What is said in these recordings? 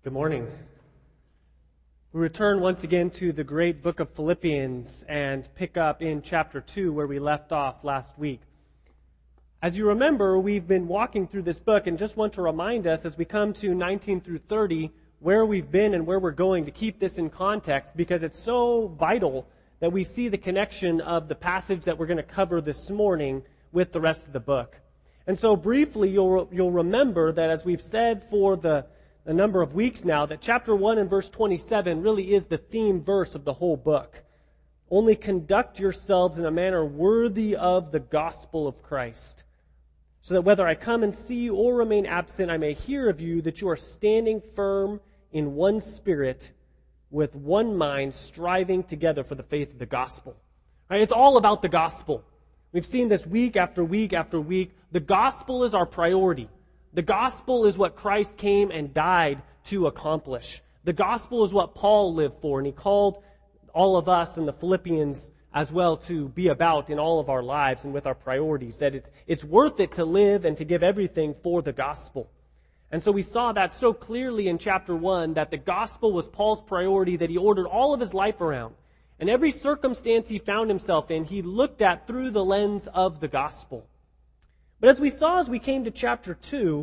Good morning. We return once again to the great book of Philippians and pick up in chapter 2 where we left off last week. As you remember, we've been walking through this book and just want to remind us as we come to 19 through 30 where we've been and where we're going to keep this in context because it's so vital that we see the connection of the passage that we're going to cover this morning with the rest of the book. And so briefly, you'll remember that as we've said for a number of weeks now, that chapter 1 and verse 27 really is the theme verse of the whole book. Only conduct yourselves in a manner worthy of the gospel of Christ, so that whether I come and see you or remain absent, I may hear of you that you are standing firm in one spirit, with one mind, striving together for the faith of the gospel. Right? It's all about the gospel. We've seen this week after week after week. The gospel is our priority. The gospel is what Christ came and died to accomplish. The gospel is what Paul lived for, and he called all of us in the Philippians as well to be about in all of our lives and with our priorities, that it's worth it to live and to give everything for the gospel. And so we saw that so clearly in chapter 1, that the gospel was Paul's priority, that he ordered all of his life around. And every circumstance he found himself in, he looked at through the lens of the gospel. But as we saw as we came to chapter 2,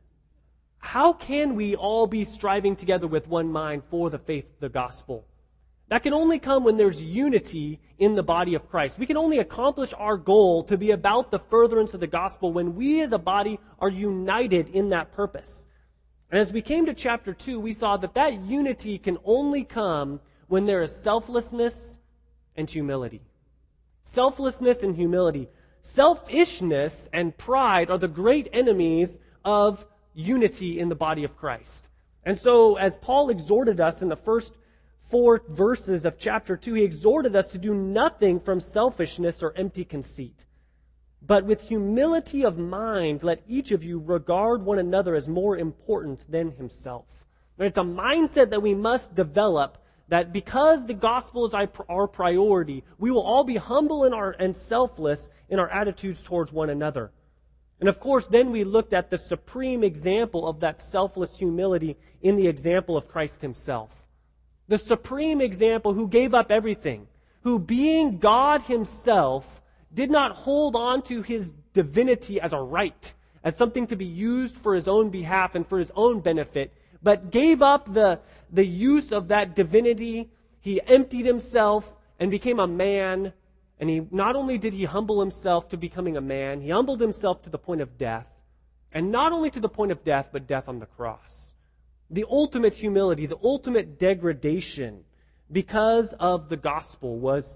how can we all be striving together with one mind for the faith of the gospel? That can only come when there's unity in the body of Christ. We can only accomplish our goal to be about the furtherance of the gospel when we as a body are united in that purpose. And as we came to chapter 2, we saw that unity can only come when there is selflessness and humility. Selflessness and humility. Selfishness and pride are the great enemies of unity in the body of Christ. And so, as Paul exhorted us in the first 4 verses of chapter 2, he exhorted us to do nothing from selfishness or empty conceit. But with humility of mind, let each of you regard one another as more important than himself. It's a mindset that we must develop, that because the gospel is our priority, we will all be humble and selfless in our attitudes towards one another. And of course, then we looked at the supreme example of that selfless humility in the example of Christ himself. The supreme example who gave up everything, who being God himself, did not hold on to his divinity as a right, as something to be used for his own behalf and for his own benefit, but gave up the use of that divinity. He emptied himself and became a man. And he not only did he humble himself to becoming a man, he humbled himself to the point of death. And not only to the point of death, but death on the cross. The ultimate humility, the ultimate degradation, because the gospel was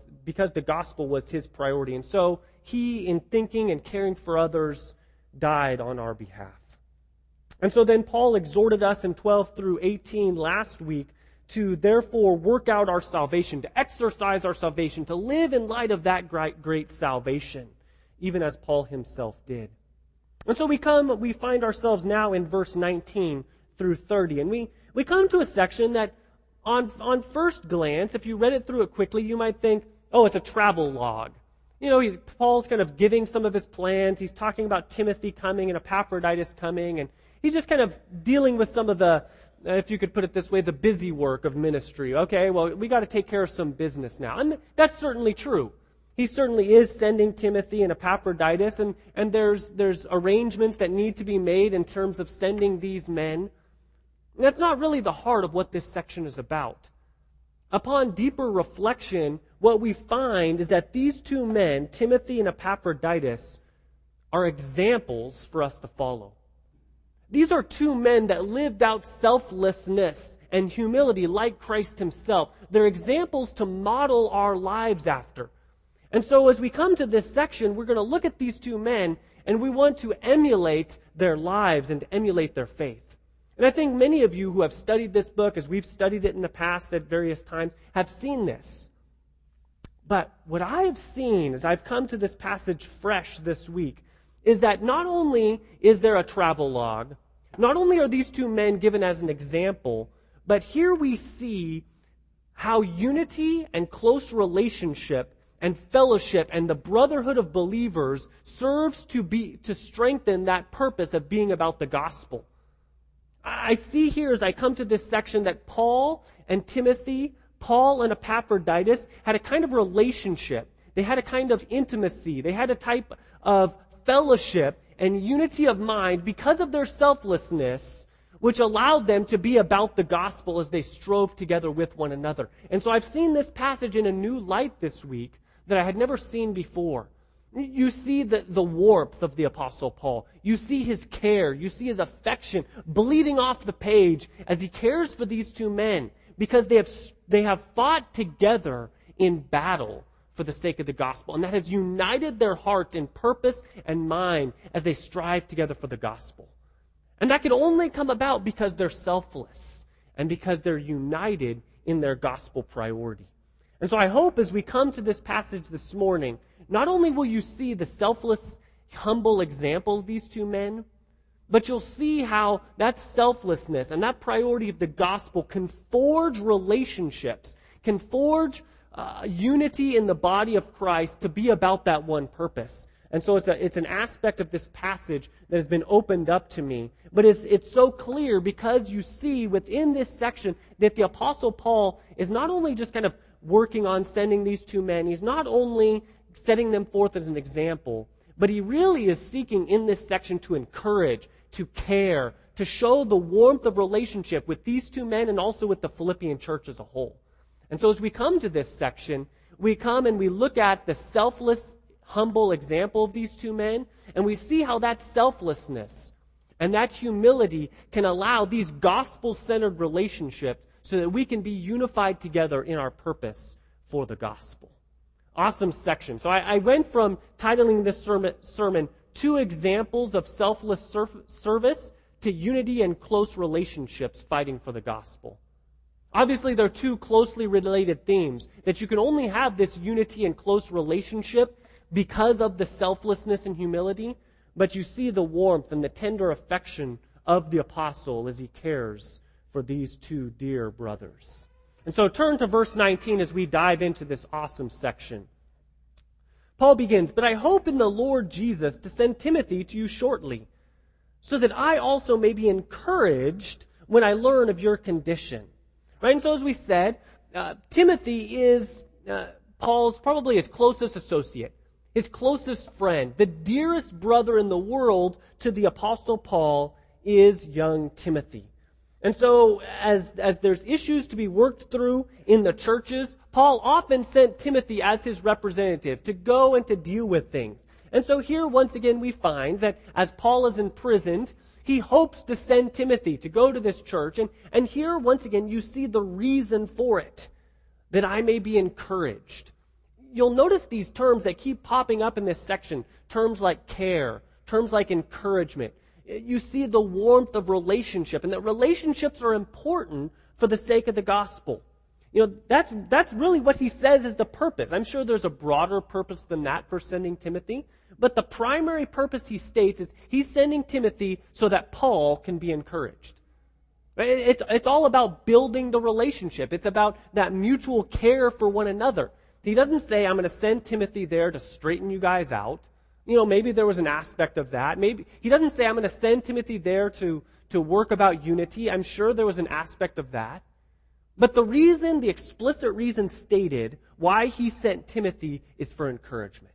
his priority. And so he, in thinking and caring for others, died on our behalf. And so then Paul exhorted us in 12 through 18 last week to therefore work out our salvation, to exercise our salvation, to live in light of that great salvation, even as Paul himself did. And so we find ourselves now in verse 19 through 30. And we come to a section that on first glance, if you read it through it quickly, you might think, oh, it's a travel log. You know, Paul's kind of giving some of his plans. He's talking about Timothy coming and Epaphroditus coming, and he's just kind of dealing with some of the, if you could put it this way, the busy work of ministry. Okay, well, we got to take care of some business now. And that's certainly true. He certainly is sending Timothy and Epaphroditus, and there's arrangements that need to be made in terms of sending these men. And that's not really the heart of what this section is about. Upon deeper reflection, what we find is that these two men, Timothy and Epaphroditus, are examples for us to follow. These are two men that lived out selflessness and humility like Christ himself. They're examples to model our lives after. And so as we come to this section, we're going to look at these two men, and we want to emulate their lives and emulate their faith. And I think many of you who have studied this book, as we've studied it in the past at various times, have seen this. But what I have seen as I've come to this passage fresh this week is that not only is there a travel log, not only are these two men given as an example, but here we see how unity and close relationship and fellowship and the brotherhood of believers serves to strengthen that purpose of being about the gospel. I see here as I come to this section that Paul and Timothy, Paul and Epaphroditus had a kind of relationship. They had a kind of intimacy. They had a type of fellowship and unity of mind because of their selflessness, which allowed them to be about the gospel as they strove together with one another. And so I've seen this passage in a new light this week that I had never seen before. You see the warmth of the Apostle Paul. You see his care. You see his affection bleeding off the page as he cares for these two men because they have fought together in battle for the sake of the gospel. And that has united their hearts in purpose and mind as they strive together for the gospel. And that can only come about because they're selfless and because they're united in their gospel priority. And so I hope as we come to this passage this morning, not only will you see the selfless, humble example of these two men, but you'll see how that selflessness and that priority of the gospel can forge relationships, can forge unity in the body of Christ to be about that one purpose. And so it's an aspect of this passage that has been opened up to me. But it's so clear because you see within this section that the Apostle Paul is not only just kind of working on sending these two men, he's not only setting them forth as an example, but he really is seeking in this section to encourage, to care, to show the warmth of relationship with these two men and also with the Philippian church as a whole. And so as we come to this section, we come and we look at the selfless, humble example of these two men, and we see how that selflessness and that humility can allow these gospel-centered relationships so that we can be unified together in our purpose for the gospel. Awesome section. So I went from titling this sermon, Two Examples of Selfless Service to Unity and Close Relationships Fighting for the Gospel. Obviously, there are two closely related themes, that you can only have this unity and close relationship because of the selflessness and humility, but you see the warmth and the tender affection of the apostle as he cares for these two dear brothers. And so turn to verse 19 as we dive into this awesome section. Paul begins, "But I hope in the Lord Jesus to send Timothy to you shortly, so that I also may be encouraged when I learn of your condition." Right? And so as we said, Timothy is Paul's probably his closest associate, his closest friend. The dearest brother in the world to the Apostle Paul is young Timothy. And so as there's issues to be worked through in the churches, Paul often sent Timothy as his representative to go and to deal with things. And so here once again we find that as Paul is imprisoned, he hopes to send Timothy to go to this church. And here once again you see the reason for it, that I may be encouraged. You'll notice these terms that keep popping up in this section, terms like care, terms like encouragement. You see the warmth of relationship, and that relationships are important for the sake of the gospel. You know, that's really what he says is the purpose. I'm sure there's a broader purpose than that for sending Timothy, but the primary purpose he states is he's sending Timothy so that Paul can be encouraged. It's all about building the relationship. It's about that mutual care for one another. He doesn't say, I'm going to send Timothy there to straighten you guys out. You know, maybe there was an aspect of that. Maybe he doesn't say, I'm going to send Timothy there to work about unity. I'm sure there was an aspect of that. But the explicit reason stated why he sent Timothy is for encouragement.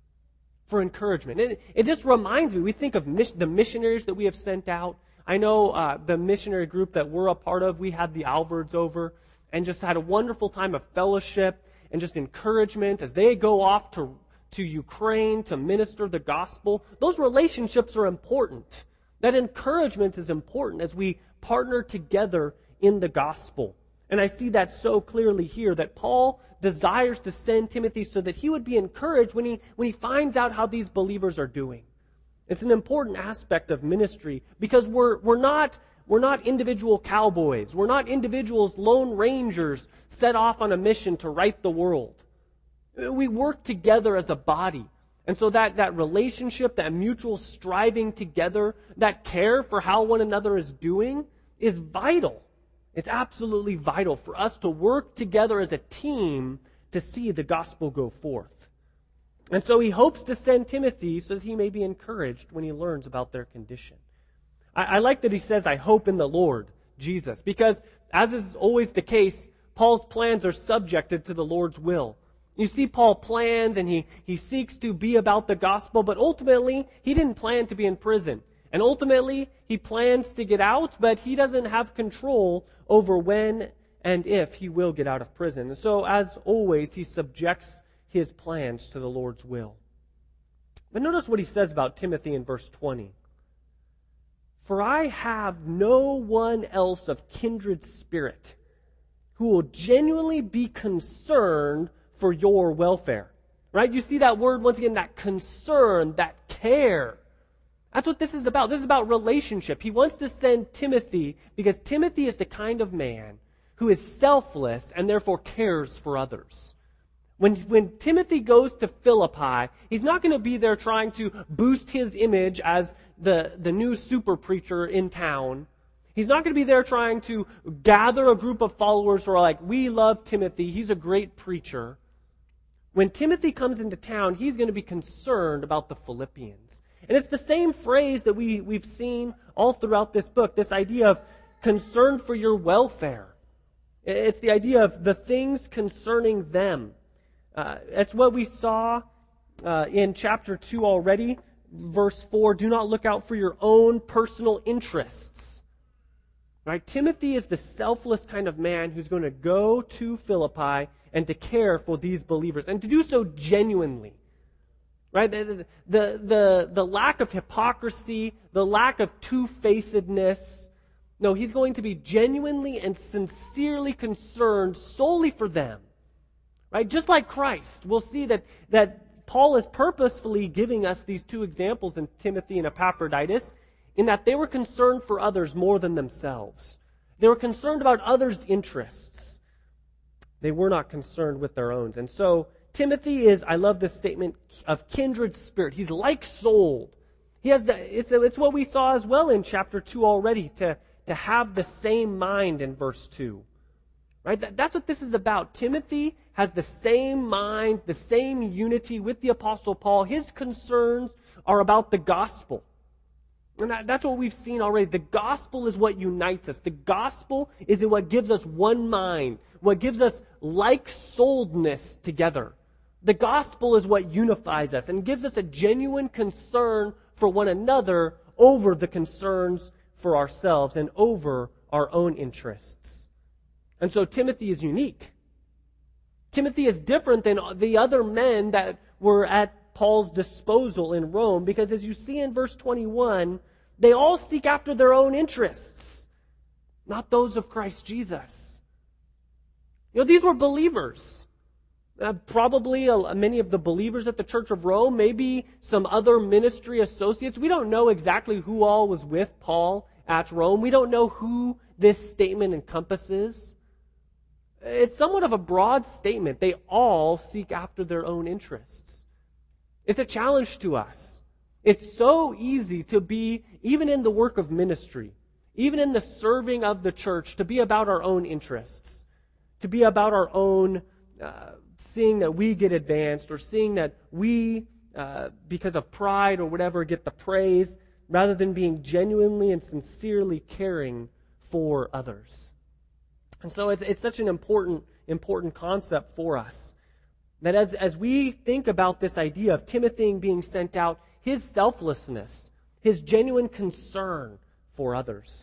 For encouragement. It just reminds me, we think of the missionaries that we have sent out. I know the missionary group that we're a part of, we had the Alvards over and just had a wonderful time of fellowship and just encouragement as they go off to Ukraine to minister the gospel. Those relationships are important. That encouragement is important as we partner together in the gospel. And I see that so clearly here, that Paul desires to send Timothy so that he would be encouraged when he finds out how these believers are doing. It's an important aspect of ministry because we're not individual cowboys. We're not individuals, lone rangers set off on a mission to right the world. We work together as a body. And so that relationship, that mutual striving together, that care for how one another is doing is vital. It's absolutely vital for us to work together as a team to see the gospel go forth. And so he hopes to send Timothy so that he may be encouraged when he learns about their condition. I like that he says, I hope in the Lord Jesus, because as is always the case, Paul's plans are subjected to the Lord's will. You see, Paul plans and he seeks to be about the gospel, but ultimately, he didn't plan to be in prison. And ultimately, he plans to get out, but he doesn't have control over when and if he will get out of prison. And so, as always, he subjects his plans to the Lord's will. But notice what he says about Timothy in verse 20. For I have no one else of kindred spirit who will genuinely be concerned for your welfare. Right? You see that word once again, that concern, that care. That's what this is about. This is about relationship. He wants to send Timothy because Timothy is the kind of man who is selfless and therefore cares for others. When Timothy goes to Philippi, he's not going to be there trying to boost his image as the new super preacher in town. He's not going to be there trying to gather a group of followers who are like, we love Timothy, he's a great preacher. When Timothy comes into town, he's going to be concerned about the Philippians. And it's the same phrase that we've seen all throughout this book, this idea of concern for your welfare. It's the idea of the things concerning them. It's what we saw in chapter 2 already. Verse 4, do not look out for your own personal interests. Right? Timothy is the selfless kind of man who's going to go to Philippi and to care for these believers, and to do so genuinely. Right? The lack of hypocrisy, the lack of two-facedness. No, he's going to be genuinely and sincerely concerned solely for them. Right? Just like Christ. We'll see that Paul is purposefully giving us these two examples in Timothy and Epaphroditus, in that they were concerned for others more than themselves. They were concerned about others' interests. They were not concerned with their own. And so, Timothy is, I love this statement, of kindred spirit. He's like-souled. He has it's what we saw as well in chapter 2 already, to have the same mind in verse 2. Right? That's what this is about. Timothy has the same mind, the same unity with the Apostle Paul. His concerns are about the gospel. And that's what we've seen already. The gospel is what unites us. The gospel is what gives us one mind, what gives us like-souledness together. The gospel is what unifies us and gives us a genuine concern for one another over the concerns for ourselves and over our own interests. And so Timothy is unique. Timothy is different than the other men that were at Paul's disposal in Rome, because as you see in verse 21, they all seek after their own interests, not those of Christ Jesus. These were believers. Probably many of the believers at the Church of Rome, maybe some other ministry associates. We don't know exactly who all was with Paul at Rome. We don't know who this statement encompasses. It's somewhat of a broad statement. They all seek after their own interests. It's a challenge to us. It's so easy to be, even in the work of ministry, even in the serving of the church, to be about our own interests, to be about our own seeing that we get advanced, or seeing that we, because of pride or whatever, get the praise, rather than being genuinely and sincerely caring for others. And so it's such an important concept for us, that as we think about this idea of Timothy being sent out, his selflessness, his genuine concern for others.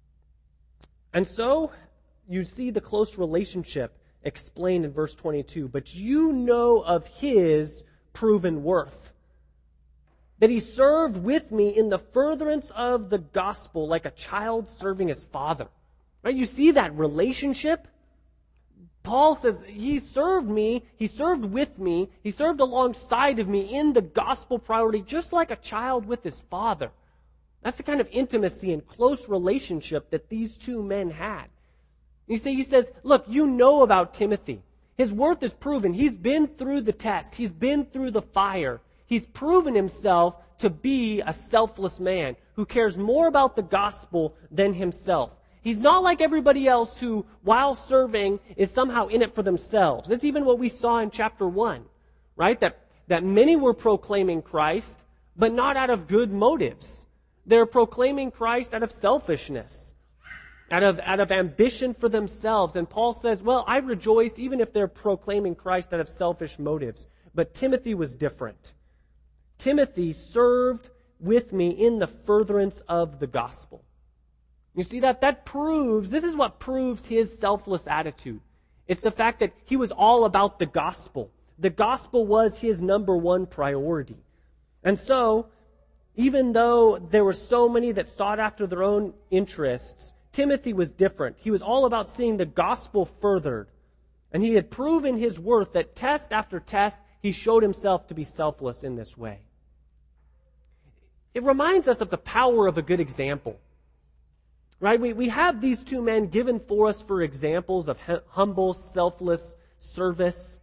And so you see the close relationship explained in verse 22. But you know of his proven worth, that he served with me in the furtherance of the gospel like a child serving his father. Right? You see that relationship? Paul says, he served me, he served with me, he served alongside of me in the gospel priority, just like a child with his father. That's the kind of intimacy and close relationship that these two men had. He says, look, you know about Timothy. His worth is proven. He's been through the test. He's been through the fire. He's proven himself to be a selfless man who cares more about the gospel than himself. He's not like everybody else who, while serving, is somehow in it for themselves. That's even what we saw in chapter 1, right? That many were proclaiming Christ, but not out of good motives. They're proclaiming Christ out of selfishness, out of ambition for themselves. And Paul says, well, I rejoice even if they're proclaiming Christ out of selfish motives. But Timothy was different. Timothy served with me in the furtherance of the gospel. You see this is what proves his selfless attitude. It's the fact that he was all about the gospel. The gospel was his number one priority. And so, even though there were so many that sought after their own interests, Timothy was different. He was all about seeing the gospel furthered. And he had proven his worth that test after test, he showed himself to be selfless in this way. It reminds us of the power of a good example. Right? We have these two men given for us for examples of humble, selfless service.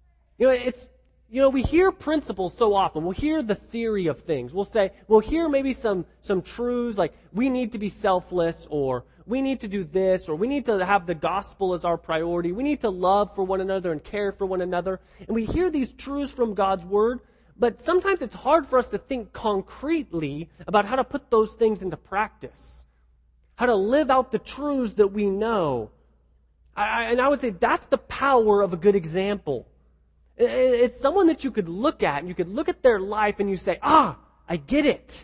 We hear principles so often. We'll hear the theory of things. We'll hear maybe some truths like we need to be selfless, or we need to do this, or we need to have the gospel as our priority. We need to love for one another and care for one another. And we hear these truths from God's word, but sometimes it's hard for us to think concretely about how to put those things into practice. How to live out the truths that we know. And I would say that's the power of a good example. It's someone that you could look at, and you could look at their life and you say, I get it.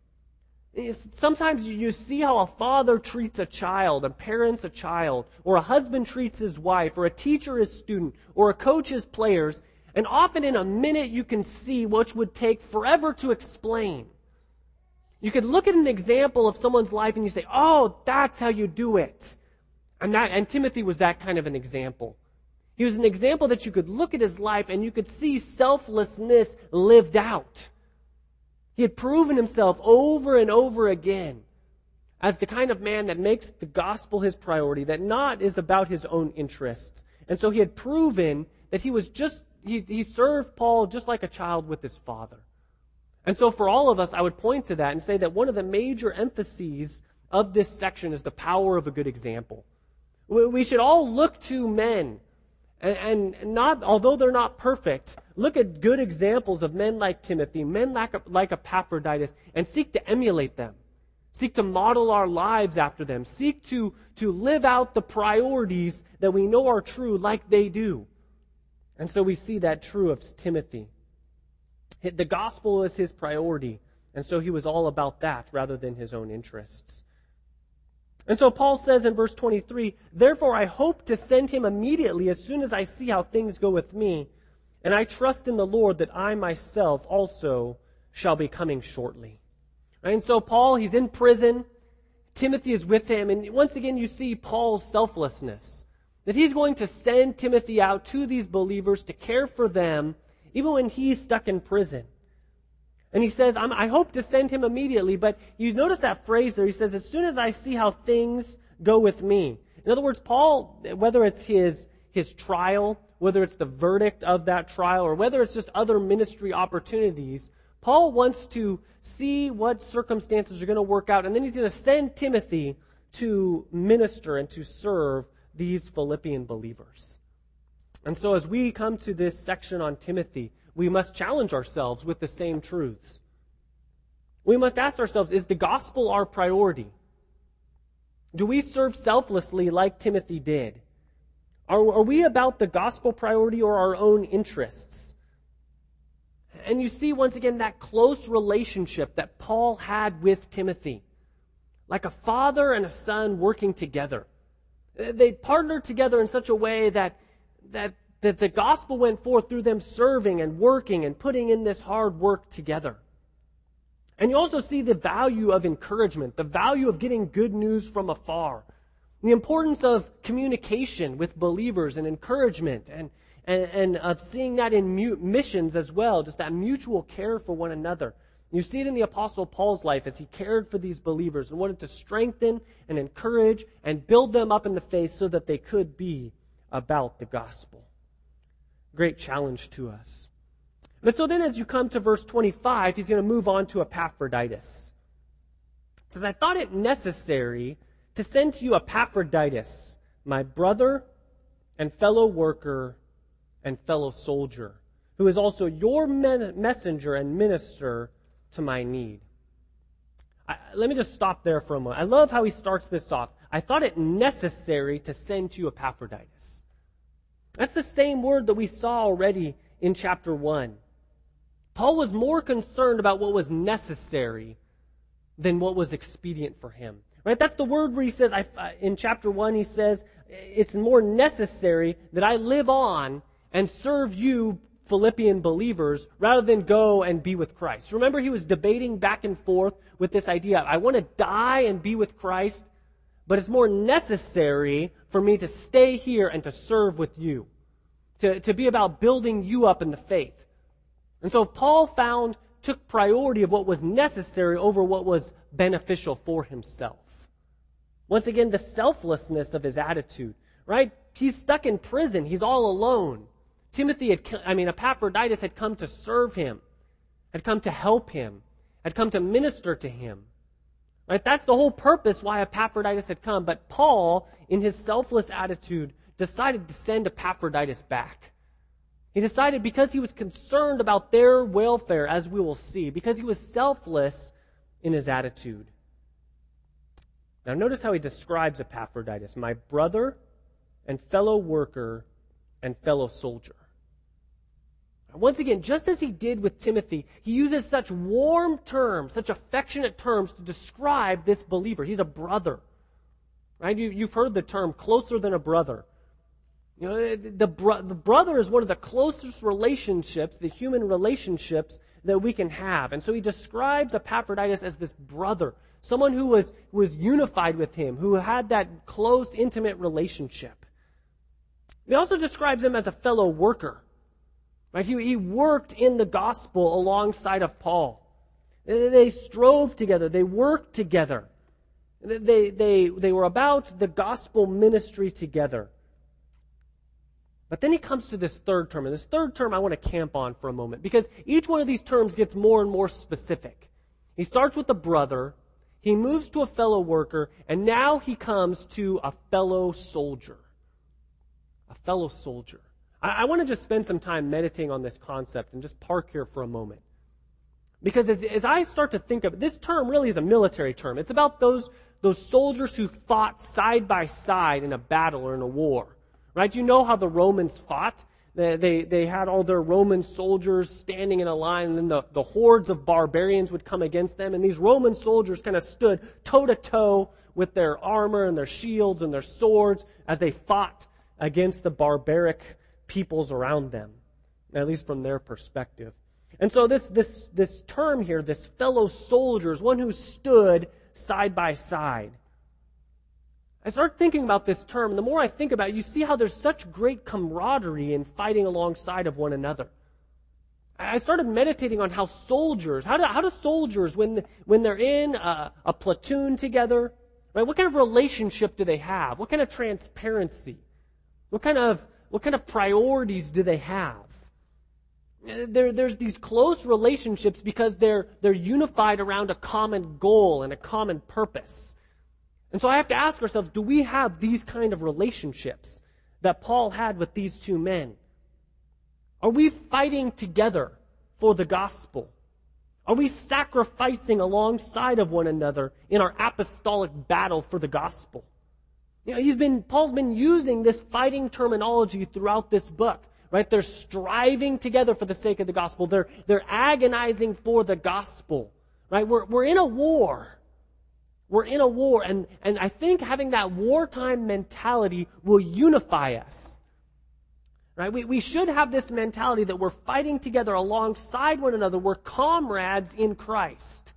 Sometimes you see how a father treats a child, and parents a child, or a husband treats his wife, or a teacher his student, or a coach his players, and often in a minute you can see what would take forever to explain. You could look at an example of someone's life and you say, that's how you do it. And Timothy was that kind of an example. He was an example that you could look at his life and you could see selflessness lived out. He had proven himself over and over again as the kind of man that makes the gospel his priority, that not is about his own interests. And so he had proven that he served Paul just like a child with his father. And so for all of us, I would point to that and say that one of the major emphases of this section is the power of a good example. We should all look to men, and not, although they're not perfect, look at good examples of men like Timothy, men like Epaphroditus, and seek to emulate them. Seek to model our lives after them. Seek to live out the priorities that we know are true like they do. And so we see that true of Timothy. The gospel was his priority, and so he was all about that rather than his own interests. And so Paul says in verse 23, "Therefore I hope to send him immediately as soon as I see how things go with me, and I trust in the Lord that I myself also shall be coming shortly." Right? And so Paul, he's in prison. Timothy is with him, and once again you see Paul's selflessness, that he's going to send Timothy out to these believers to care for them even when he's stuck in prison. And he says, I hope to send him immediately, but you notice that phrase there. He says, as soon as I see how things go with me. In other words, Paul, whether it's his trial, whether it's the verdict of that trial, or whether it's just other ministry opportunities, Paul wants to see what circumstances are going to work out, and then he's going to send Timothy to minister and to serve these Philippian believers. And so as we come to this section on Timothy, we must challenge ourselves with the same truths. We must ask ourselves, is the gospel our priority? Do we serve selflessly like Timothy did? Are we about the gospel priority or our own interests? And you see once again that close relationship that Paul had with Timothy, like a father and a son working together. They partnered together in such a way that the gospel went forth through them serving and working and putting in this hard work together. And you also see the value of encouragement, the value of getting good news from afar, the importance of communication with believers and encouragement, and of seeing that in missions as well, just that mutual care for one another. You see it in the Apostle Paul's life as he cared for these believers and wanted to strengthen and encourage and build them up in the faith so that they could be about the gospel. Great challenge to us. But so then as you come to verse 25, he's going to move on to Epaphroditus. It says, I thought it necessary to send to you Epaphroditus, my brother and fellow worker and fellow soldier, who is also your messenger and minister to my need. Let me just stop there for a moment. I love how he starts this off. I thought it necessary to send to you Epaphroditus. That's the same word that we saw already in chapter 1. Paul was more concerned about what was necessary than what was expedient for him. Right? That's the word where he says, in chapter 1, he says, it's more necessary that I live on and serve you, Philippian believers, rather than go and be with Christ. Remember, he was debating back and forth with this idea, I want to die and be with Christ, but it's more necessary for me to stay here and to serve with you, to be about building you up in the faith. And so Paul took priority of what was necessary over what was beneficial for himself. Once again, the selflessness of his attitude, right? He's stuck in prison. He's all alone. Epaphroditus had come to serve him, had come to help him, had come to minister to him. Right? That's the whole purpose why Epaphroditus had come. But Paul, in his selfless attitude, decided to send Epaphroditus back. He decided because he was concerned about their welfare, as we will see, because he was selfless in his attitude. Now notice how he describes Epaphroditus, my brother and fellow worker and fellow soldier. Once again, just as he did with Timothy, he uses such warm terms, such affectionate terms to describe this believer. He's a brother. Right? You've heard the term closer than a brother. You know, the brother is one of the closest relationships, the human relationships that we can have. And so he describes Epaphroditus as this brother, someone who was unified with him, who had that close, intimate relationship. He also describes him as a fellow worker. Right? He worked in the gospel alongside of Paul. They strove together. They worked together. They were about the gospel ministry together. But then he comes to this third term. And this third term I want to camp on for a moment, because each one of these terms gets more and more specific. He starts with a brother, he moves to a fellow worker, and now he comes to a fellow soldier. A fellow soldier. I want to just spend some time meditating on this concept and just park here for a moment. Because as I start to think of it, this term really is a military term. It's about those soldiers who fought side by side in a battle or in a war. Right? You know how the Romans fought. They had all their Roman soldiers standing in a line, and then the hordes of barbarians would come against them, and these Roman soldiers kind of stood toe-to-toe with their armor and their shields and their swords as they fought against the barbaric peoples around them, at least from their perspective. And so this term here, this fellow soldier, is one who stood side by side. I start thinking about this term, and the more I think about it, you see how there's such great camaraderie in fighting alongside of one another. I started meditating on how soldiers, how do soldiers, when they're in a platoon together, right? What kind of relationship do they have? What kind of transparency? What kind of priorities do they have? There's these close relationships because they're unified around a common goal and a common purpose. And so I have to ask ourselves, do we have these kind of relationships that Paul had with these two men? Are we fighting together for the gospel? Are we sacrificing alongside of one another in our apostolic battle for the gospel? You know, Paul's been using this fighting terminology throughout this book, right? They're striving together for the sake of the gospel. They're agonizing for the gospel, right? We're in a war. We're in a war, and I think having that wartime mentality will unify us. Right? We should have this mentality that we're fighting together alongside one another. We're comrades in Christ.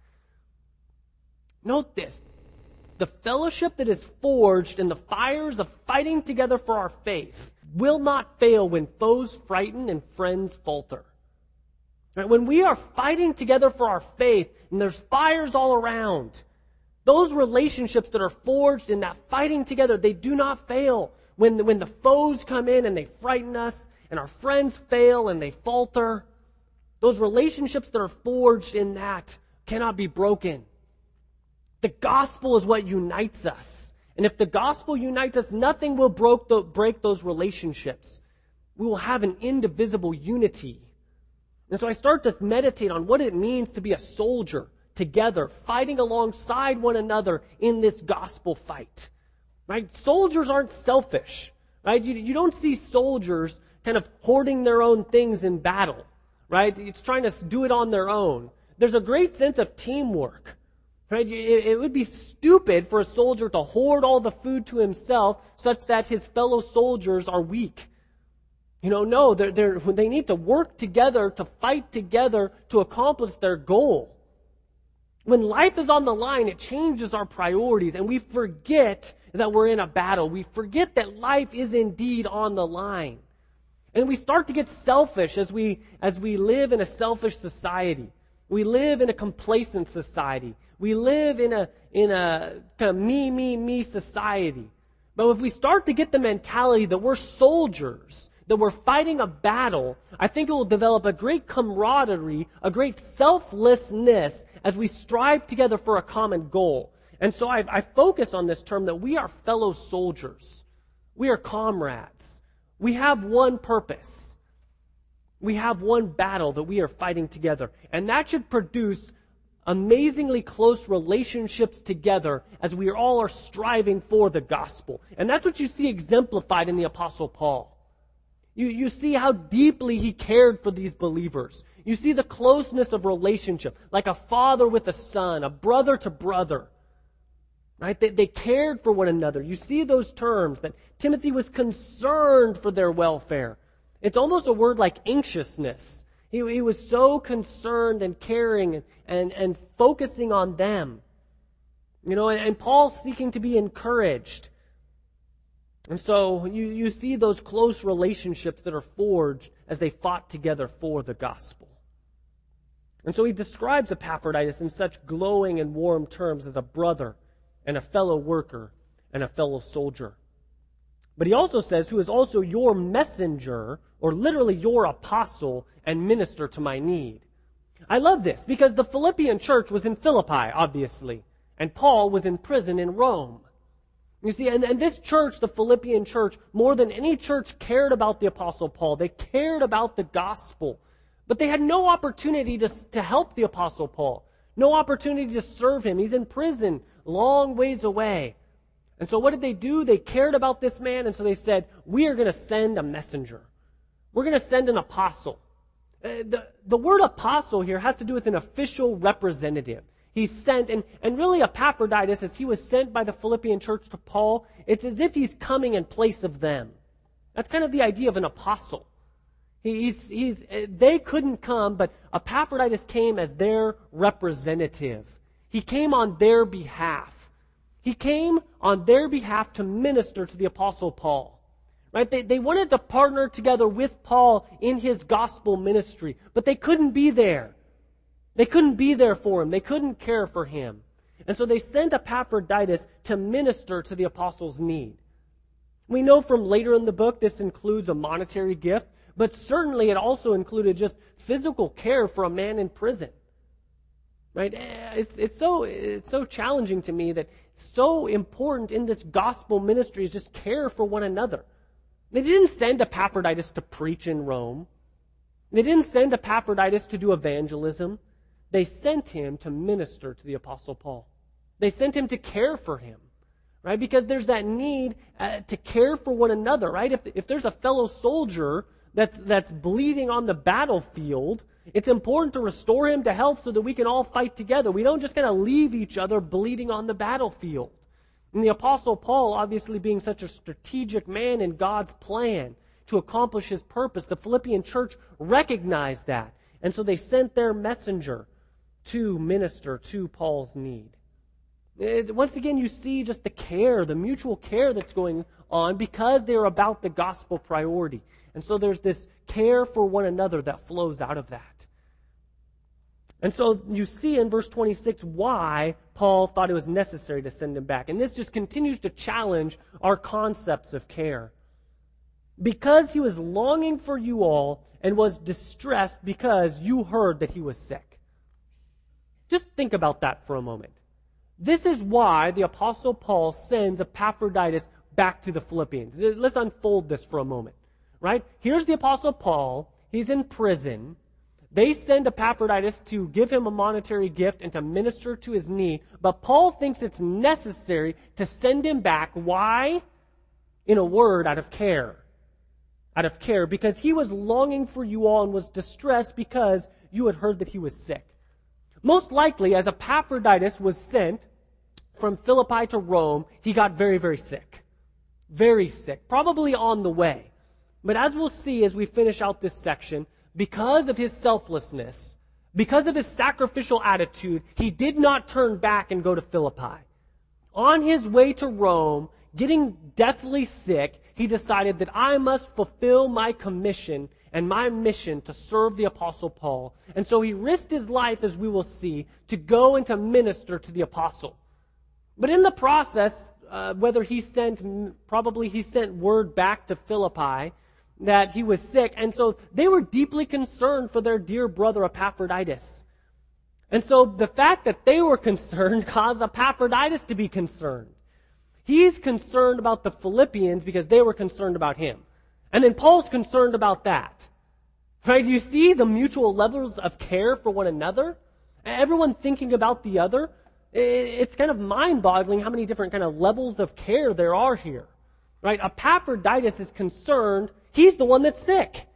Note this. The fellowship that is forged in the fires of fighting together for our faith will not fail when foes frighten and friends falter. Right? When we are fighting together for our faith and there's fires all around, those relationships that are forged in that fighting together, they do not fail. When the foes come in and they frighten us, and our friends fail and they falter, those relationships that are forged in that cannot be broken. The gospel is what unites us. And if the gospel unites us, nothing will break those relationships. We will have an indivisible unity. And so I start to meditate on what it means to be a soldier, together, fighting alongside one another in this gospel fight. Right? Soldiers aren't selfish. Right? You don't see soldiers kind of hoarding their own things in battle. Right? It's trying to do it on their own. There's a great sense of teamwork. Right? It would be stupid for a soldier to hoard all the food to himself such that his fellow soldiers are weak. No, they need to work together, to fight together, to accomplish their goal. When life is on the line, it changes our priorities, and we forget that we're in a battle. We forget that life is indeed on the line. And we start to get selfish as we live in a selfish society. We live in a complacent society. We live in a kind of me society. But if we start to get the mentality that we're soldiers, that we're fighting a battle, I think it will develop a great camaraderie, a great selflessness as we strive together for a common goal. And so I focus on this term that we are fellow soldiers. We are comrades. We have one purpose. We have one battle that we are fighting together. And that should produce amazingly close relationships together as we all are striving for the gospel. And that's what you see exemplified in the Apostle Paul. You see how deeply he cared for these believers. You see the closeness of relationship, like a father with a son, a brother to brother. Right? They cared for one another. You see those terms, that Timothy was concerned for their welfare. It's almost a word like anxiousness. He was so concerned and caring and focusing on them. And Paul seeking to be encouraged. And so you see those close relationships that are forged as they fought together for the gospel. And so he describes Epaphroditus in such glowing and warm terms as a brother and a fellow worker and a fellow soldier. But he also says, who is also your messenger, or literally your apostle and minister to my need. I love this because the Philippian church was in Philippi, obviously, and Paul was in prison in Rome. You see, and this church, the Philippian church, more than any church cared about the Apostle Paul. They cared about the gospel. But they had no opportunity to help the Apostle Paul. No opportunity to serve him. He's in prison, long ways away. And so what did they do? They cared about this man, and so they said, we are going to send a messenger. We're going to send an apostle. The word apostle here has to do with an official representative. He's sent, and really Epaphroditus, as he was sent by the Philippian church to Paul, it's as if he's coming in place of them. That's kind of the idea of an apostle. They couldn't come, but Epaphroditus came as their representative. He came on their behalf. He came on their behalf to minister to the Apostle Paul. Right? They wanted to partner together with Paul in his gospel ministry, but they couldn't be there. They couldn't be there for him. They couldn't care for him. And so they sent Epaphroditus to minister to the apostles' need. We know from later in the book this includes a monetary gift, but certainly it also included just physical care for a man in prison. Right? It's so challenging to me that so important in this gospel ministry is just care for one another. They didn't send Epaphroditus to preach in Rome. They didn't send Epaphroditus to do evangelism. They sent him to minister to the Apostle Paul. They sent him to care for him, right? Because there's that need to care for one another, right? If there's a fellow soldier that's bleeding on the battlefield, it's important to restore him to health so that we can all fight together. We don't just kind of leave each other bleeding on the battlefield. And the Apostle Paul, obviously being such a strategic man in God's plan to accomplish his purpose, the Philippian church recognized that. And so they sent their messenger to minister to Paul's need. Once again, you see just the care, the mutual care that's going on because they're about the gospel priority. And so there's this care for one another that flows out of that. And so you see in verse 26 why Paul thought it was necessary to send him back. And this just continues to challenge our concepts of care. Because he was longing for you all and was distressed because you heard that he was sick. Just think about that for a moment. This is why the Apostle Paul sends Epaphroditus back to the Philippians. Let's unfold this for a moment. Right? Here's the Apostle Paul. He's in prison. They send Epaphroditus to give him a monetary gift and to minister to his need, but Paul thinks it's necessary to send him back. Why? In a word, out of care. Out of care, because he was longing for you all and was distressed because you had heard that he was sick. Most likely, as Epaphroditus was sent from Philippi to Rome, he got very, very sick. Very sick. Probably on the way. But as we'll see as we finish out this section, because of his selflessness, because of his sacrificial attitude, he did not turn back and go to Philippi. On his way to Rome, getting deathly sick, he decided that I must fulfill my commission and my mission to serve the Apostle Paul. And so he risked his life, as we will see, to go and to minister to the apostle. But in the process, probably he sent word back to Philippi that he was sick, and so they were deeply concerned for their dear brother Epaphroditus. And so the fact that they were concerned caused Epaphroditus to be concerned. He's concerned about the Philippians because they were concerned about him. And then Paul's concerned about that. Right? You see the mutual levels of care for one another? Everyone thinking about the other? It's kind of mind-boggling how many different kind of levels of care there are here. Right? Epaphroditus is concerned. He's the one that's sick.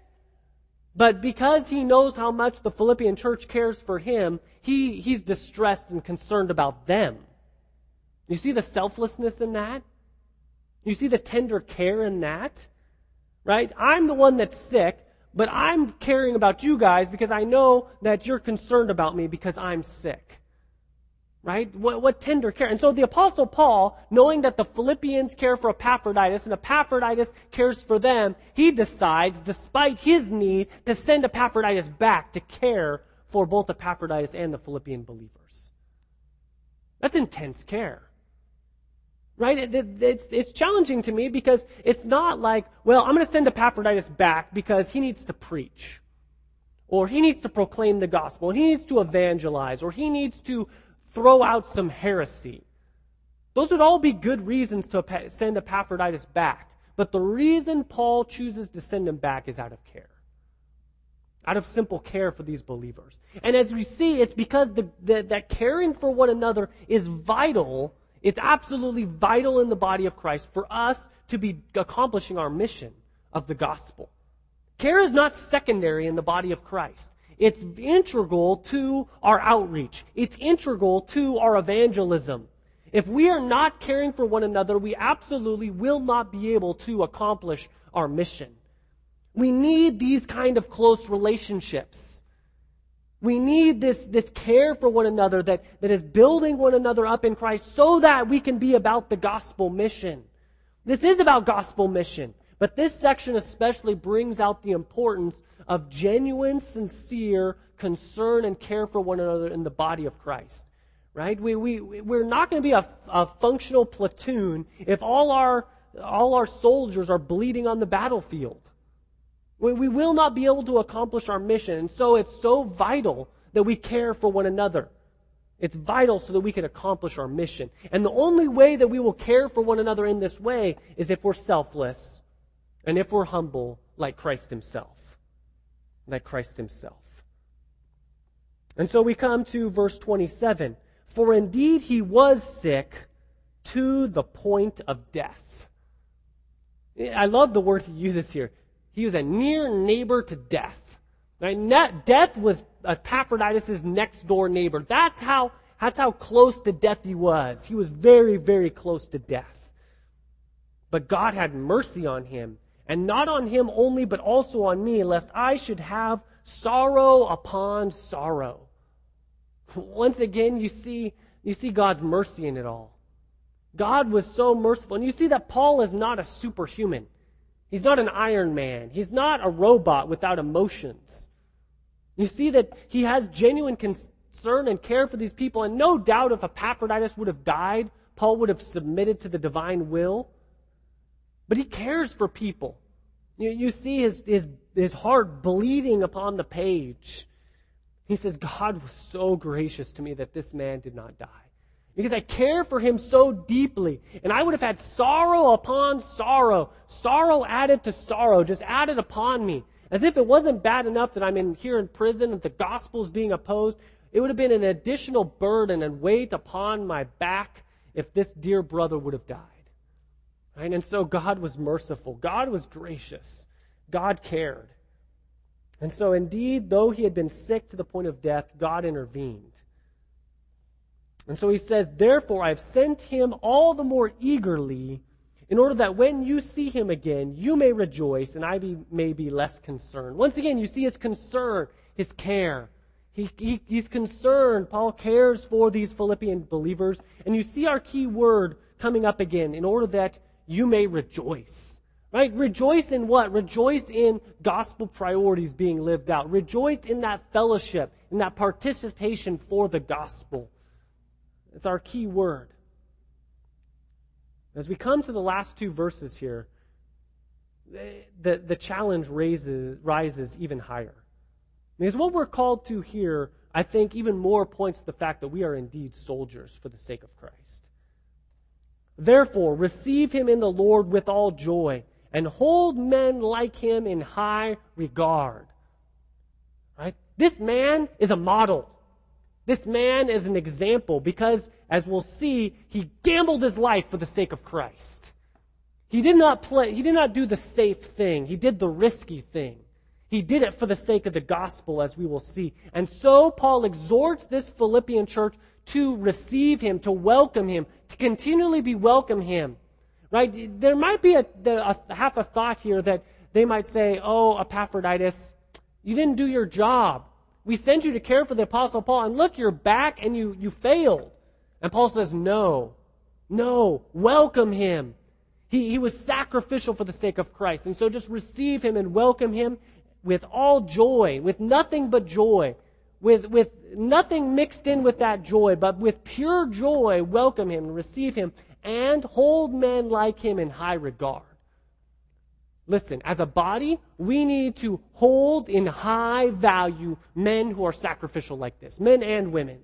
But because he knows how much the Philippian church cares for him, he's distressed and concerned about them. You see the selflessness in that? You see the tender care in that? Right? I'm the one that's sick, but I'm caring about you guys because I know that you're concerned about me because I'm sick. Right? What tender care. And so the Apostle Paul, knowing that the Philippians care for Epaphroditus and Epaphroditus cares for them, he decides, despite his need, to send Epaphroditus back to care for both Epaphroditus and the Philippian believers. That's intense care. Right? It's challenging to me because it's not like, well, I'm going to send Epaphroditus back because he needs to preach, or he needs to proclaim the gospel, or he needs to evangelize, or he needs to throw out some heresy. Those would all be good reasons to send Epaphroditus back. But the reason Paul chooses to send him back is out of care. Out of simple care for these believers. And as we see, it's because that caring for one another is vital. It's absolutely vital in the body of Christ for us to be accomplishing our mission of the gospel. Care is not secondary in the body of Christ. It's integral to our outreach. It's integral to our evangelism. If we are not caring for one another, we absolutely will not be able to accomplish our mission. We need these kind of close relationships. We need this care for one another that is building one another up in Christ so that we can be about the gospel mission. This is about gospel mission. But this section especially brings out the importance of genuine, sincere concern and care for one another in the body of Christ. Right? We're not going to be a functional platoon if all our soldiers are bleeding on the battlefield. We will not be able to accomplish our mission. And so it's so vital that we care for one another. It's vital so that we can accomplish our mission. And the only way that we will care for one another in this way is if we're selfless and if we're humble like Christ himself. Like Christ himself. And so we come to verse 27. For indeed he was sick to the point of death. I love the word he uses here. He was a near neighbor to death. Right? Death was Epaphroditus' next door neighbor. That's how close to death he was. He was very, very close to death. But God had mercy on him, and not on him only, but also on me, lest I should have sorrow upon sorrow. Once again, you see God's mercy in it all. God was so merciful. And you see that Paul is not a superhuman. He's not an Iron Man. He's not a robot without emotions. You see that he has genuine concern and care for these people. And no doubt if Epaphroditus would have died, Paul would have submitted to the divine will. But he cares for people. You see his heart bleeding upon the page. He says, God was so gracious to me that this man did not die. Because I care for him so deeply. And I would have had sorrow upon sorrow. Sorrow added to sorrow, just added upon me. As if it wasn't bad enough that I'm here in prison and the gospel is being opposed, it would have been an additional burden and weight upon my back if this dear brother would have died. Right? And so God was merciful. God was gracious. God cared. And so indeed, though he had been sick to the point of death, God intervened. And so he says, therefore I have sent him all the more eagerly, in order that when you see him again, you may rejoice, and I may be less concerned. Once again, you see his concern, his care. He's concerned. Paul cares for these Philippian believers. And you see our key word coming up again, in order that you may rejoice. Right? Rejoice in what? Rejoice in gospel priorities being lived out. Rejoice in that fellowship, in that participation for the gospel. It's our key word. As we come to the last two verses here, the challenge rises even higher. Because what we're called to here, I think, even more points to the fact that we are indeed soldiers for the sake of Christ. Therefore, receive him in the Lord with all joy, and hold men like him in high regard. Right? This man is a model. This man is an example because, as we'll see, he gambled his life for the sake of Christ. He did not do the safe thing. He did the risky thing. He did it for the sake of the gospel, as we will see. And so Paul exhorts this Philippian church to receive him, to welcome him, to continually be welcome him. Right? There might be half a thought here that they might say, oh, Epaphroditus, you didn't do your job. We sent you to care for the Apostle Paul, and look, you're back and you failed. And Paul says, no, welcome him. He was sacrificial for the sake of Christ. And so just receive him and welcome him with all joy, with nothing but joy, with nothing mixed in with that joy, but with pure joy, welcome him and receive him, and hold men like him in high regard. Listen, as a body, we need to hold in high value men who are sacrificial like this, men and women.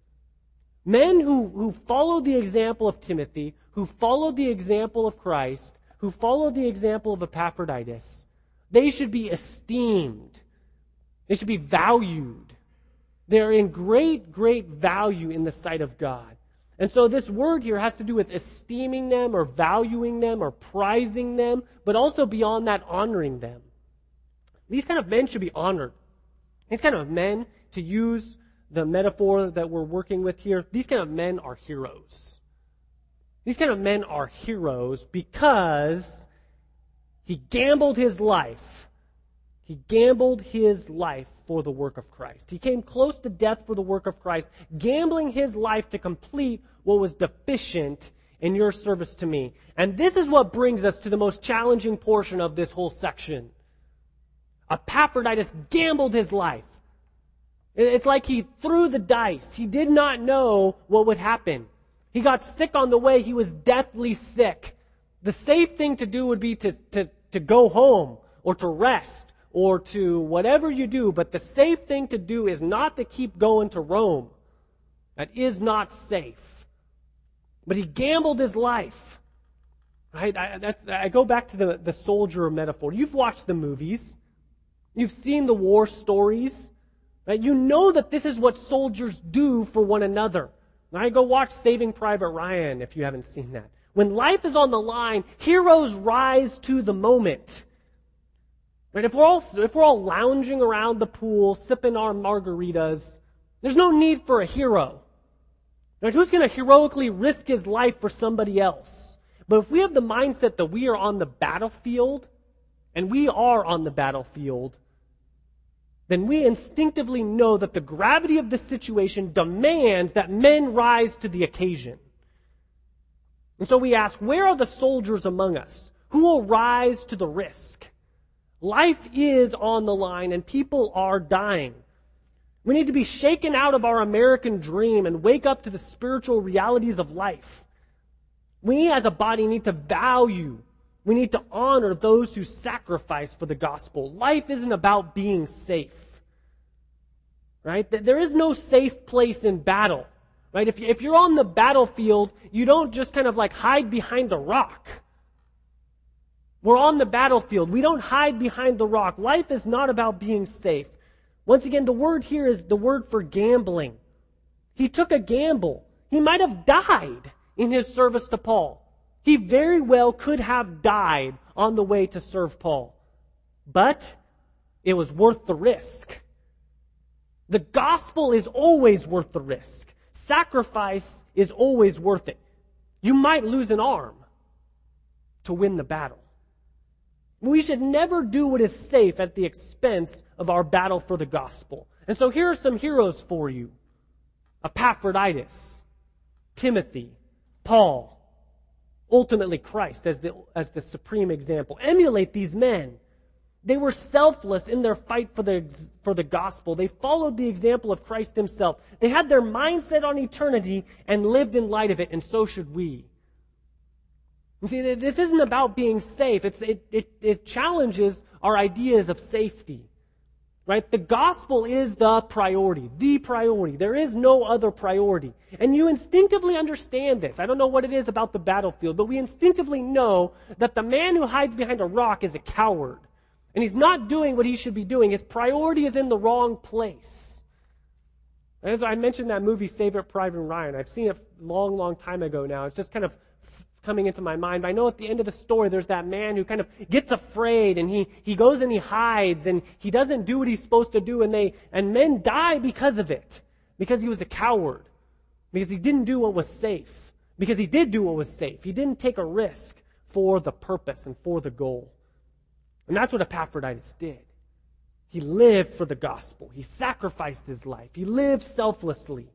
Men who follow the example of Timothy, who follow the example of Christ, who follow the example of Epaphroditus. They should be esteemed. They should be valued. They're in great, great value in the sight of God. And so this word here has to do with esteeming them or valuing them or prizing them, but also beyond that, honoring them. These kind of men should be honored. These kind of men, to use the metaphor that we're working with here, these kind of men are heroes. These kind of men are heroes because he gambled his life. He gambled his life for the work of Christ. He came close to death for the work of Christ, gambling his life to complete what was deficient in your service to me. And this is what brings us to the most challenging portion of this whole section. Epaphroditus gambled his life. It's like he threw the dice. He did not know what would happen. He got sick on the way. He was deathly sick. The safe thing to do would be to go home or to rest or to whatever you do, but the safe thing to do is not to keep going to Rome. That is not safe. But he gambled his life. Right? I go back to the soldier metaphor. You've watched the movies. You've seen the war stories. Right? You know that this is what soldiers do for one another. Right? Go watch Saving Private Ryan if you haven't seen that. When life is on the line, heroes rise to the moment. Right? If we're all lounging around the pool, sipping our margaritas, there's no need for a hero. Right? Who's going to heroically risk his life for somebody else? But if we have the mindset that we are on the battlefield, and we are on the battlefield, then we instinctively know that the gravity of the situation demands that men rise to the occasion. And so we ask, where are the soldiers among us? Who will rise to the risk? Life is on the line and people are dying. We need to be shaken out of our American dream and wake up to the spiritual realities of life. We as a body need to value, we need to honor those who sacrifice for the gospel. Life isn't about being safe. Right? There is no safe place in battle. Right? If you're on the battlefield, you don't just kind of like hide behind a rock. We're on the battlefield. We don't hide behind the rock. Life is not about being safe. Once again, the word here is the word for gambling. He took a gamble. He might have died in his service to Paul. He very well could have died on the way to serve Paul. But it was worth the risk. The gospel is always worth the risk. Sacrifice is always worth it. You might lose an arm to win the battle. We should never do what is safe at the expense of our battle for the gospel. And so here are some heroes for you. Epaphroditus, Timothy, Paul, ultimately Christ as the supreme example. Emulate these men. They were selfless in their fight for the gospel. They followed the example of Christ himself. They had their mindset on eternity and lived in light of it, and so should we. You see, this isn't about being safe. It challenges our ideas of safety. Right? The gospel is the priority. There is no other priority. And you instinctively understand this. I don't know what it is about the battlefield, but we instinctively know that the man who hides behind a rock is a coward. And he's not doing what he should be doing. His priority is in the wrong place. As I mentioned that movie, Saving Private Ryan. I've seen it a long, long time ago now. It's just kind of coming into my mind. But I know at the end of the story, there's that man who kind of gets afraid, and he goes and he hides, and he doesn't do what he's supposed to do, and men die because of it. Because he was a coward. Because he didn't do what was safe. Because he did do what was safe. He didn't take a risk for the purpose and for the goal. And that's what Epaphroditus did. He lived for the gospel. He sacrificed his life. He lived selflessly.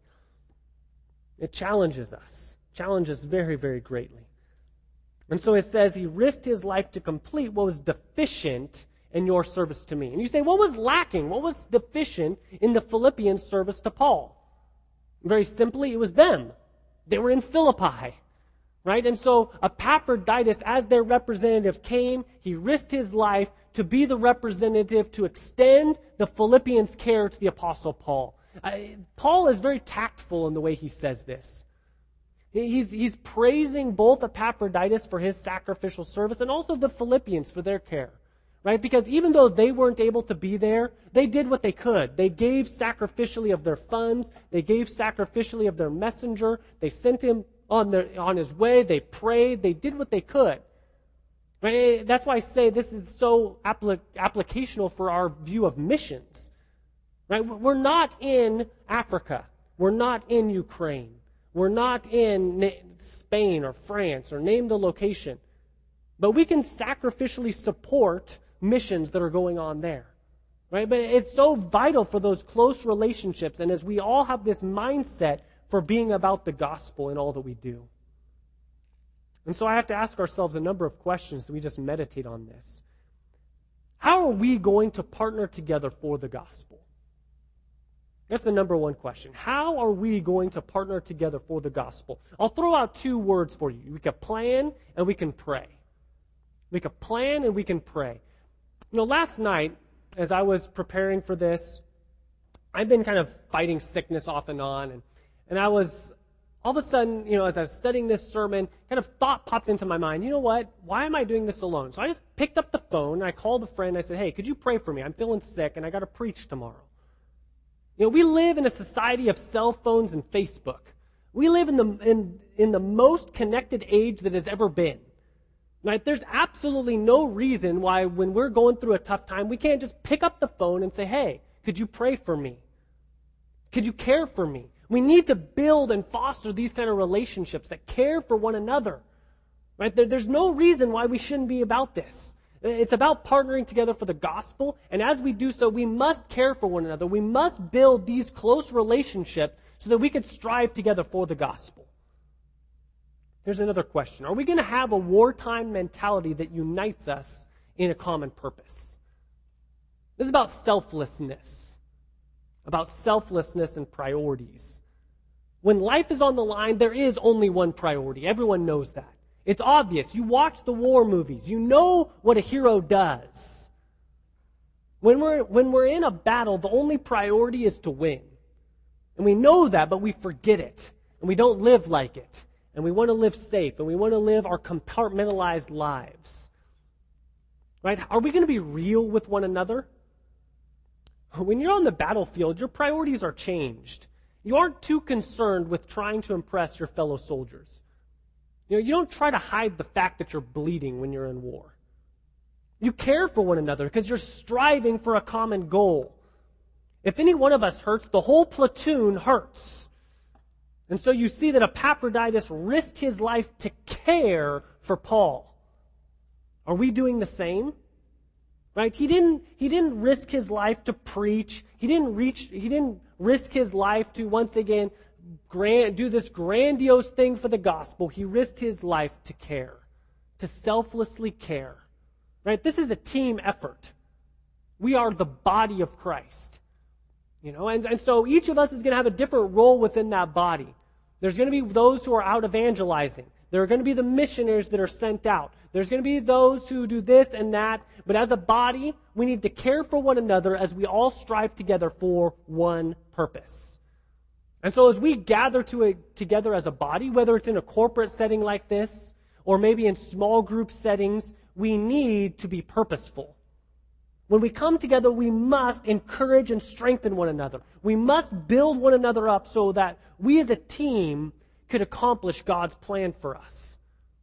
It challenges us. Challenges very, very greatly. And so it says he risked his life to complete what was deficient in your service to me. And you say, what was lacking? What was deficient in the Philippians' service to Paul? Very simply, it was them. They were in Philippi. Right? And so Epaphroditus, as their representative, came. He risked his life to be the representative to extend the Philippians' care to the Apostle Paul. Paul is very tactful in the way he says this. He's praising both Epaphroditus for his sacrificial service and also the Philippians for their care. Right? Because even though they weren't able to be there, they did what they could. They gave sacrificially of their funds. They gave sacrificially of their messenger. They sent him on his way. They prayed. They did what they could. Right? That's why I say this is so applicational for our view of missions. Right? We're not in Africa. We're not in Ukraine. We're not in Spain or France or name the location. But we can sacrificially support missions that are going on there. Right? But it's so vital for those close relationships, and as we all have this mindset for being about the gospel in all that we do. And so I have to ask ourselves a number of questions as we just meditate on this. How are we going to partner together for the gospel? That's the number one question. How are we going to partner together for the gospel? I'll throw out two words for you. We can plan and we can pray. We can plan and we can pray. You know, last night, as I was preparing for this, I've been kind of fighting sickness off and on, and I was, all of a sudden, you know, as I was studying this sermon, kind of thought popped into my mind, you know what, why am I doing this alone? So I just picked up the phone, and I called a friend, and I said, hey, could you pray for me? I'm feeling sick, and I got to preach tomorrow. You know, we live in a society of cell phones and Facebook. We live in the most connected age that has ever been. Right? There's absolutely no reason why when we're going through a tough time, we can't just pick up the phone and say, hey, could you pray for me? Could you care for me? We need to build and foster these kind of relationships that care for one another. Right? There's no reason why we shouldn't be about this. It's about partnering together for the gospel, and as we do so, we must care for one another. We must build these close relationships so that we can strive together for the gospel. Here's another question. Are we going to have a wartime mentality that unites us in a common purpose? This is about selflessness and priorities. When life is on the line, there is only one priority. Everyone knows that. It's obvious. You watch the war movies. You know what a hero does. When we're in a battle, the only priority is to win. And we know that, but we forget it. And we don't live like it. And we want to live safe. And we want to live our compartmentalized lives. Right? Are we going to be real with one another? When you're on the battlefield, your priorities are changed. You aren't too concerned with trying to impress your fellow soldiers. You don't try to hide the fact that you're bleeding when you're in war. You care for one another because you're striving for a common goal. If any one of us hurts, the whole platoon hurts. And so you see that Epaphroditus risked his life to care for Paul. Are we doing the same? Right? He didn't risk his life to preach. He didn't risk his life to once again do this grandiose thing for the gospel. He risked his life to care, to selflessly care. Right? This is a team effort. We are the body of Christ. And so each of us is going to have a different role within that body. There's going to be those who are out evangelizing. There are going to be the missionaries that are sent out. There's going to be those who do this and that. But as a body, we need to care for one another as we all strive together for one purpose. And so as we gather together as a body, whether it's in a corporate setting like this, or maybe in small group settings, we need to be purposeful. When we come together, we must encourage and strengthen one another. We must build one another up so that we as a team could accomplish God's plan for us.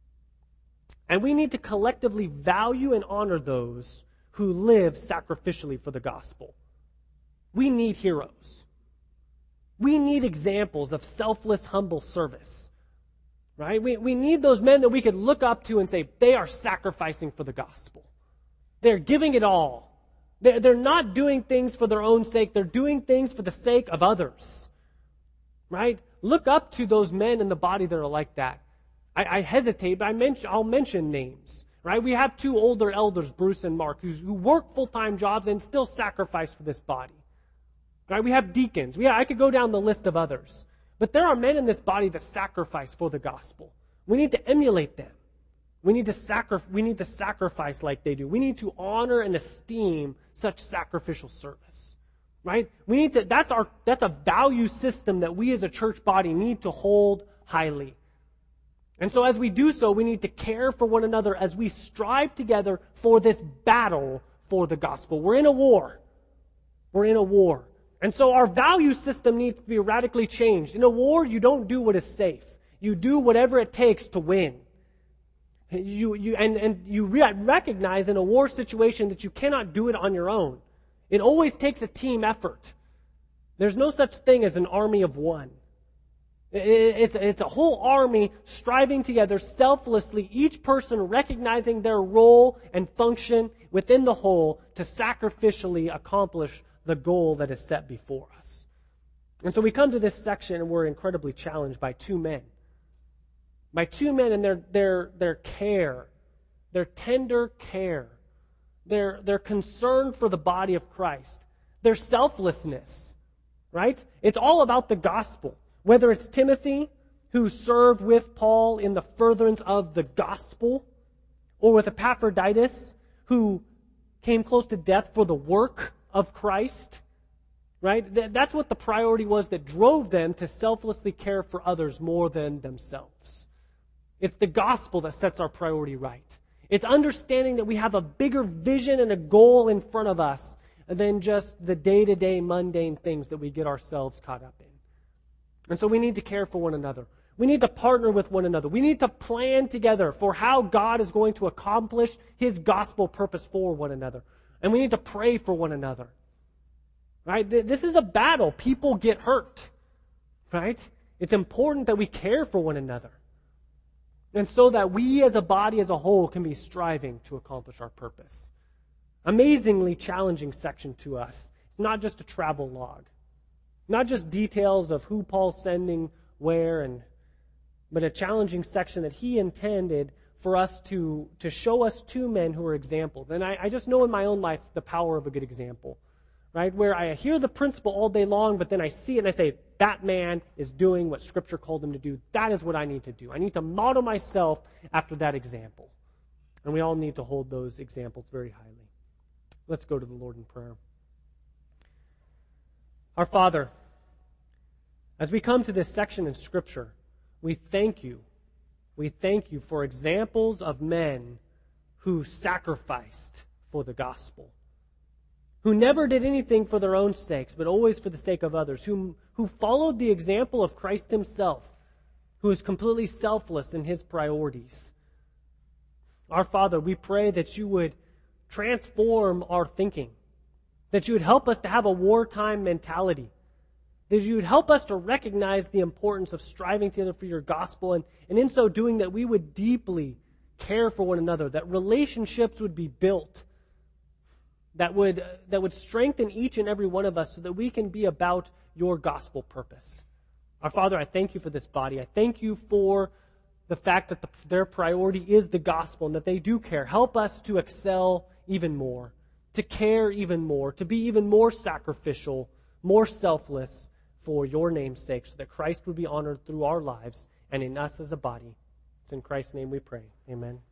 And we need to collectively value and honor those who live sacrificially for the gospel. We need heroes. We need examples of selfless, humble service. Right? We need those men that we could look up to and say, they are sacrificing for the gospel. They're giving it all. They're not doing things for their own sake. They're doing things for the sake of others. Right? Look up to those men in the body that are like that. I hesitate, but I'll mention names. Right? We have two older elders, Bruce and Mark, who work full-time jobs and still sacrifice for this body. Right? We have deacons. I could go down the list of others. But there are men in this body that sacrifice for the gospel. We need to emulate them. We need to sacrifice like they do. We need to honor and esteem such sacrificial service. Right? That's a value system that we as a church body need to hold highly. And so as we do so, we need to care for one another as we strive together for this battle for the gospel. We're in a war. We're in a war. And so our value system needs to be radically changed. In a war, you don't do what is safe. You do whatever it takes to win. You recognize in a war situation that you cannot do it on your own. It always takes a team effort. There's no such thing as an army of one. It's a whole army striving together selflessly, each person recognizing their role and function within the whole to sacrificially accomplish the goal that is set before us. And so we come to this section and we're incredibly challenged by two men. By two men and their care, their tender care, their concern for the body of Christ, their selflessness, right? It's all about the gospel. Whether it's Timothy, who served with Paul in the furtherance of the gospel, or with Epaphroditus, who came close to death for the work of Christ, right? That's what the priority was that drove them to selflessly care for others more than themselves. It's the gospel that sets our priority right. It's understanding that we have a bigger vision and a goal in front of us than just the day-to-day mundane things that we get ourselves caught up in. And so we need to care for one another. We need to partner with one another. We need to plan together for how God is going to accomplish His gospel purpose for one another. And we need to pray for one another. Right? This is a battle. People get hurt. Right? It's important that we care for one another. And so that we as a body as a whole can be striving to accomplish our purpose. Amazingly challenging section to us. Not just a travel log. Not just details of who Paul's sending where, but a challenging section that he intended for us to show us two men who are examples. And I just know in my own life the power of a good example. Right? Where I hear the principle all day long, but then I see it and I say, that man is doing what Scripture called him to do. That is what I need to do. I need to model myself after that example. And we all need to hold those examples very highly. Let's go to the Lord in prayer. Our Father, as we come to this section in Scripture, we thank you. We thank you for examples of men who sacrificed for the gospel, who never did anything for their own sakes, but always for the sake of others, who followed the example of Christ himself, who is completely selfless in his priorities. Our Father, we pray that you would transform our thinking, that you would help us to have a wartime mentality, that you would help us to recognize the importance of striving together for your gospel, and in so doing that we would deeply care for one another, that relationships would be built, that would strengthen each and every one of us so that we can be about your gospel purpose. Our Father, I thank you for this body. I thank you for the fact that their priority is the gospel and that they do care. Help us to excel even more, to care even more, to be even more sacrificial, more selfless for your name's sake, so that Christ would be honored through our lives and in us as a body. It's in Christ's name we pray. Amen.